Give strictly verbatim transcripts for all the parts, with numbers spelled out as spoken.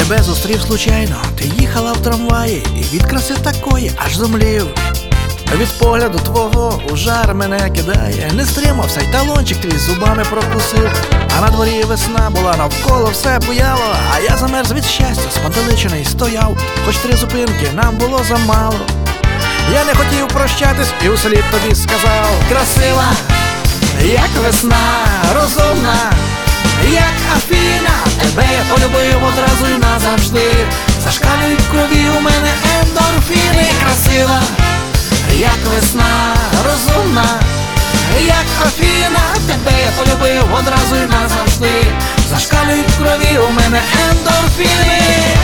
тебе зустрів случайно. Ти їхала в трамваї і від краси такої аж зумлів. Від погляду твого у жар мене кидає. Не стримався, й талончик твій зубами прокусив. А на дворі весна була, навколо все буяло. А я замерз від щастя, спантеличений стояв. Хоч три зупинки нам було замало. Я не хотів прощатись і услід тобі сказав: красива, як весна, розумна, як Афіна. Тебе я полюбив одразу й назавжди. Зашкалюють в крові у мене ендорфіни. Красива, як весна, розумна, як Афіна. Тебе я полюбив одразу й назавжди. Зашкалюють в крові у мене ендорфіни.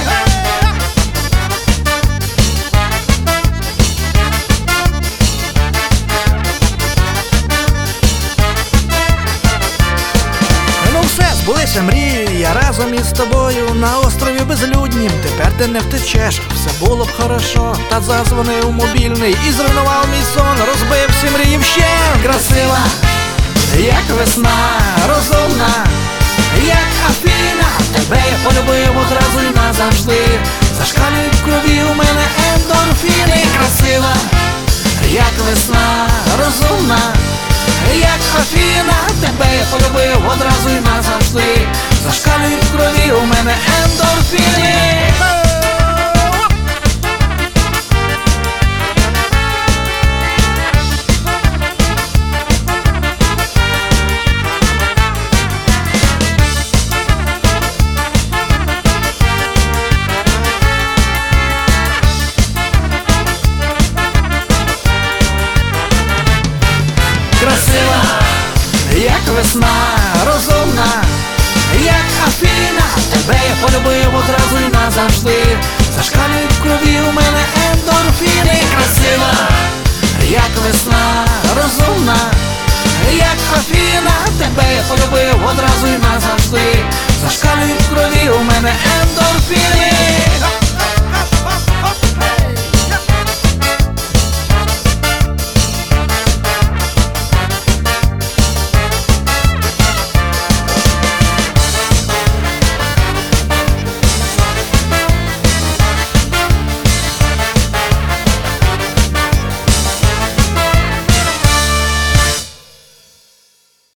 Збулися мрії, я разом із тобою на острові безлюднім. Тепер ти не втечеш, все було б хорошо. Та зазвонив мобільний і зруйнував мій сон, розбив всі мрії вщент. Красива, як весна, розумна, як Афіна. Тебе я полюбив одразу й назавжди. Зашкалюють в крові у мене ендорфіни. Красива, як весна, розумна, як Афіна. Тебе я полюбив одразу й назавжди. Зашкалюють в крові у мене ендорфіни. Красива, як весна, розумна, як Афіна. Тебе я полюбив одразу й назавжди. Зашкалюють в крові у мене ендорфіни. Красива, як весна, розумна, як Афіна. Тебе я полюбив одразу й назавжди. Зашкалюють в крові у мене ендорфіни.